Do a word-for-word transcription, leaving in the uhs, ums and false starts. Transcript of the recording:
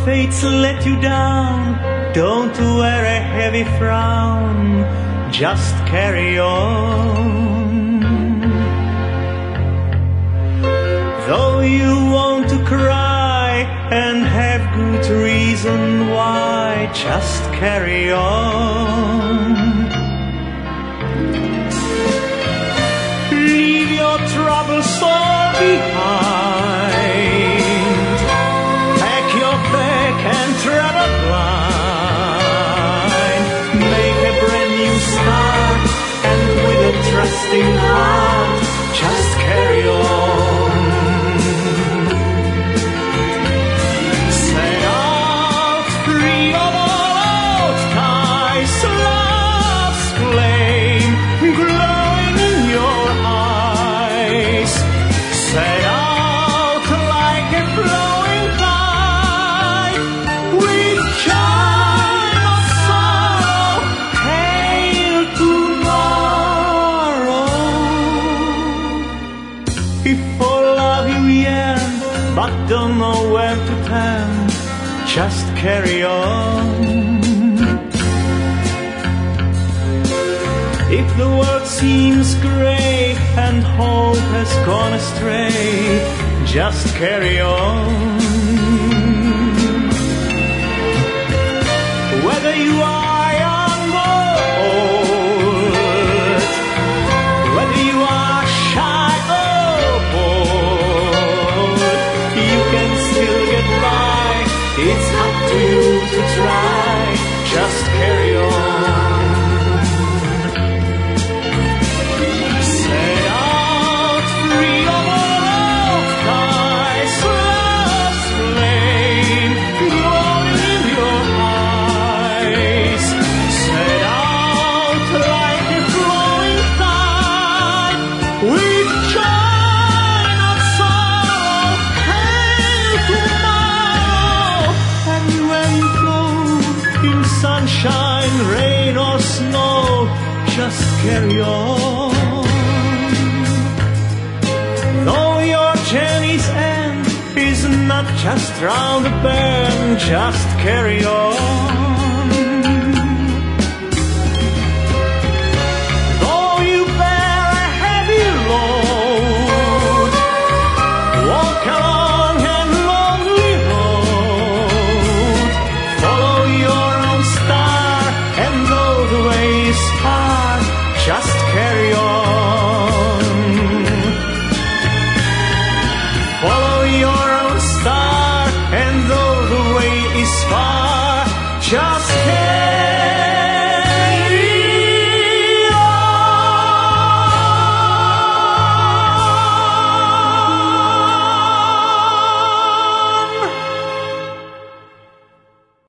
fate's let you down, don't wear a heavy frown, just carry on. Though you want to cry and have good reason why, just carry on. Leave your troubles all behind, pack your bag and travel blind. Make a brand new start, and with a trusting heart, just carry on. Set out free of all old ties, love's flame glowing in your eyes. Set out like a flowing tide, with shine of sorrow, hail tomorrow. If for love you yearn, but don't know where to turn, just carry on. If the world seems grey and hope has gone astray, just carry on. Whether you are young or old, whether you are shy or bold, you can still get by. It's up to you to try, just carry on. Set out free of all ties, love's flame glowing in your eyes. Set out like a flowing tide, with joy not sorrow, hail tomorrow. And when you go in sunshine, rain or snow, just carry on. Though your journey's end is not just round the bend, just carry on.